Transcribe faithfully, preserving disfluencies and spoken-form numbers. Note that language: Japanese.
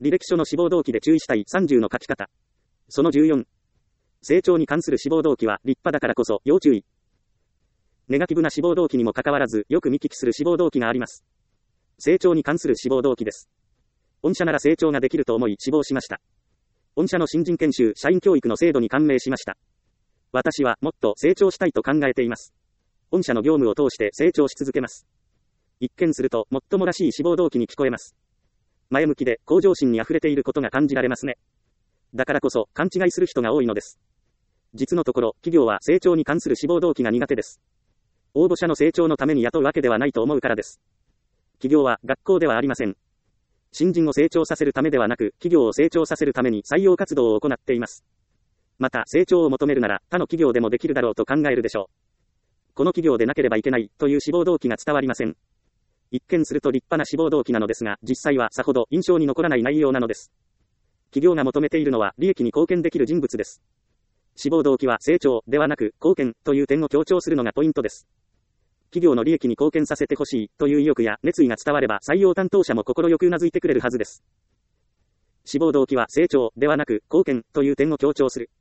履歴書の志望動機で注意したいさんじゅうの書き方。そのじゅうよん。成長に関する志望動機は立派だからこそ要注意。ネガティブな志望動機にもかかわらずよく見聞きする志望動機があります。成長に関する志望動機です。御社なら成長ができると思い志望しました。御社の新人研修、社員教育の制度に感銘しました。私はもっと成長したいと考えています。御社の業務を通して成長し続けます。一見するともっともらしい志望動機に聞こえます。前向きで向上心に溢れていることが感じられますね。だからこそ勘違いする人が多いのです。実のところ、企業は成長に関する志望動機が苦手です。応募者の成長のために雇うわけではないと思うからです。企業は学校ではありません。新人を成長させるためではなく、企業を成長させるために採用活動を行っています。また、成長を求めるなら、他の企業でもできるだろうと考えるでしょう。この企業でなければいけないという志望動機が伝わりません。一見すると立派な志望動機なのですが、実際はさほど印象に残らない内容なのです。企業が求めているのは利益に貢献できる人物です。志望動機は成長ではなく貢献という点を強調するのがポイントです。企業の利益に貢献させてほしいという意欲や熱意が伝われば採用担当者も心よくうなずいてくれるはずです。志望動機は成長ではなく貢献という点を強調する。